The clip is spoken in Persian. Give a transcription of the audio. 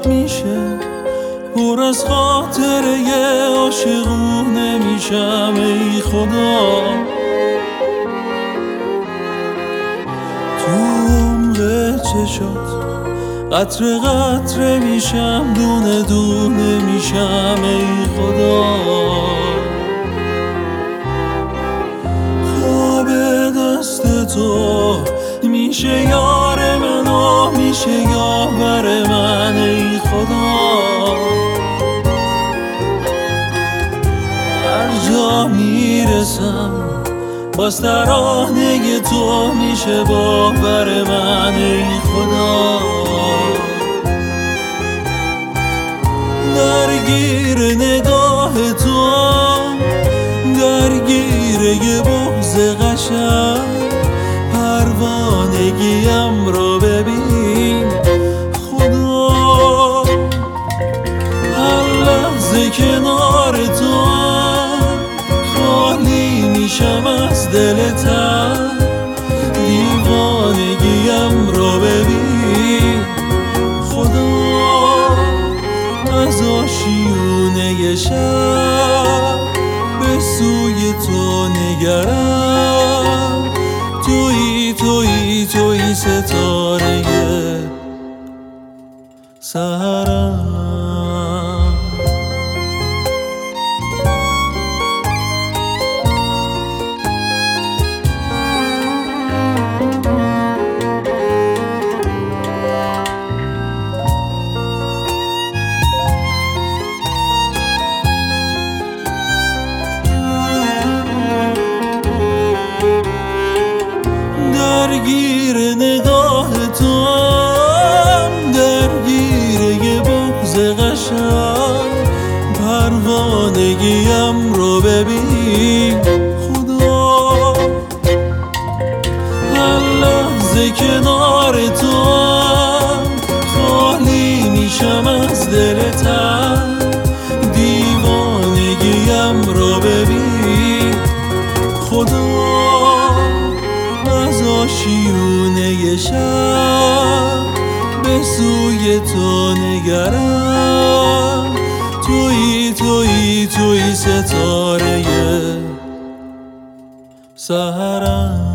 شب میشه پر از خاطره عاشقونه میشم ای خدا. تو عمق چشات قطره قطره میشم دونه دونه میشم ای خدا. خواب دست تو میشه یار من و میشه یاور من ای خدا. هر جا میرسم باز ترانه تو میشه باور من ای خدا. درگیر نگاه تو درگیر یه بغض قشنگ پروانگیم رو ببین خدا. هر لحظه کنار تو خالی میشم از دلتم دیوانگیم رو ببین خدا. از آشیونه شب به سوی تو نگرم تویی ستاره سحرم. درگیر نگاه تو درگیر یه بغض قشنگ پروانگیم رو ببین خدا. هر لحظه کنار تو خالی میشم از دلتم دیوانگیم رو ببین خدا. از آشیونه شب به سوی تو نگرم تویی ستاره سحرم.